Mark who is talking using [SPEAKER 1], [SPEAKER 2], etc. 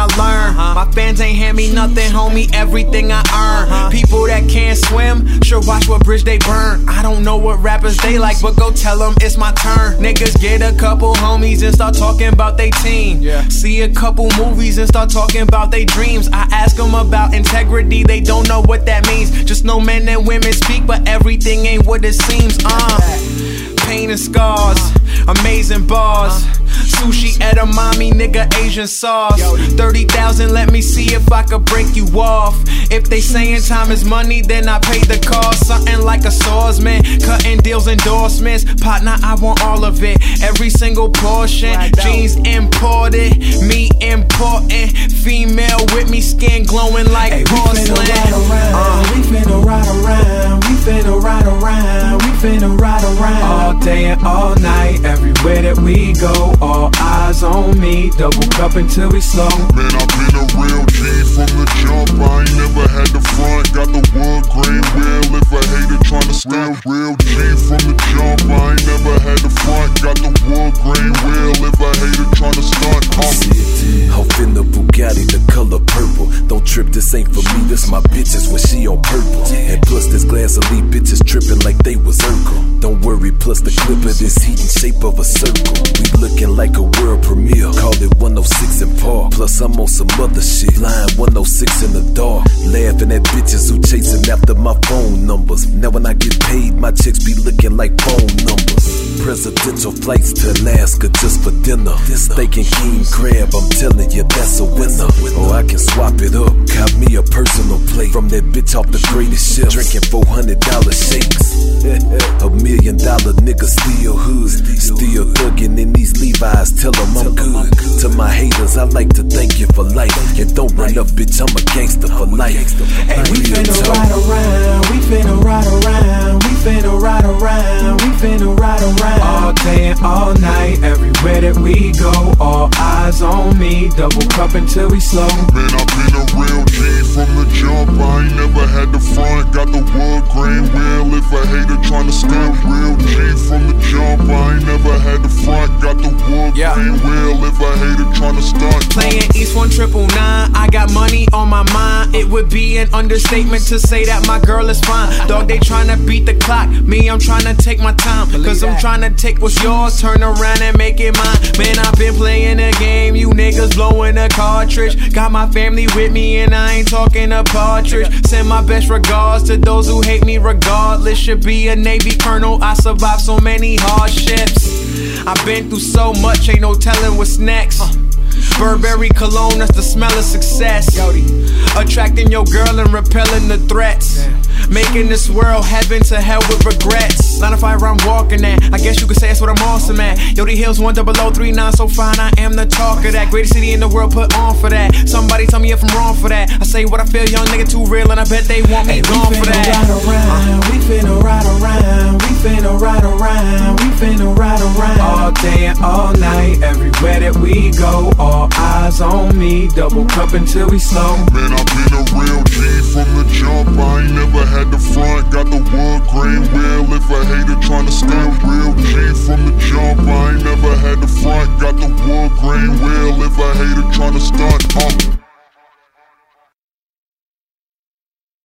[SPEAKER 1] I learn. My fans ain't hand me nothing, homie, everything I earn. People that can't swim should watch what bridge they burn. I don't know what rappers they like, but go tell them it's my turn. Niggas get a couple homies and start talking about they team. See a couple movies and start talking about they dreams. I ask them about integrity, they don't know what that means. Just know men and women speak, but everything ain't what it seems. Pain and scars, amazing bars. Sushi, edamame, nigga, Asian sauce. 30,000, let me see if I could break you off. If they saying time is money, then I pay the cost. Something like a swordsman, cutting deals, endorsements. Partner, I want all of it, every single portion. Jeans imported, me important. Female with me, skin glowing like porcelain.
[SPEAKER 2] We finna ride around, we finna ride around, we finna ride around. All day and all night, everywhere that we go. All eyes on me, double cup until we slow.
[SPEAKER 3] Man, I've been a real G from the jump. I ain't never had the front, got the wood grain wheel. If a hater tryna stunt, real G from the jump. I ain't never had the front, got the wood grain wheel. If a hater tryna stunt,
[SPEAKER 4] off in the Bugatti, the color purple. Don't trip, this ain't for me, this my bitches when she on purple. And plus this glass elite bitches tripping like they was Urkel. Don't worry, plus the clip of this heat in shape of a circle. We looking like a world premiere, call it 106 in Park. Plus I'm on some other shit, flying 106 in the dark. Laughing at bitches who chasing after my phone numbers. Now when I get paid, my checks be looking like phone numbers. Presidential flights to Alaska just for dinner. Steak and king crab, I'm telling you that's a winner. Or I can swap it up, cop me a personal plate from that bitch off the greatest ship, drinking $400 shakes. $1 million nigga still hood, still thuggin' in these Levi's, tell them I'm good. To my haters, I like to thank you for life. And don't run up, bitch, I'm a gangster for life.
[SPEAKER 2] Hey, we finna ride around, we finna ride around, we finna ride around, we finna ride around. All day and all night, everywhere that we go. All eyes on me, double cup until we slow.
[SPEAKER 3] Man, I've been a real G from the jump. I ain't never had the front, got the wood grain wheel. If a hater tryna stunt, real G from the jump. I ain't never had the front, got the wood grain wheel. If a hater tryna stunt,
[SPEAKER 1] playing East 1999, I got money on my mind. It would be an understatement to say that my girl is fine. Dog, they tryna beat the clock, me, I'm tryna take my time. Cause I'm tryna take what's yours, turn around and make it mine. Man, I've been playing the game, you niggas blowing a cartridge. Got my family with me and I ain't talking a partridge. Send my best regards to those who hate me regardless. Should be a Navy colonel, I survived so many hardships. I've been through so much, ain't no telling what's next. Burberry cologne, that's the smell of success. Attracting your girl and repelling the threats. Making this world heaven to hell with regrets. Line of fire I'm walking at, I guess you could say that's what I'm awesome at. Yodi Hills 10039, so fine, I am the talk of that. Greatest city in the world, put on for that. Somebody tell me if I'm wrong for that. I say what I feel, young nigga too real, and I bet they want me gone for that.
[SPEAKER 2] We finna ride around, we finna ride around, we finna ride around. All day and all night, everywhere that we go. All eyes on me, double cup until we slow.
[SPEAKER 3] Man, I've been a real G from the jump. I ain't never had the front, got the wood grain wheel. If a hater tryna stunt, real G from the jump.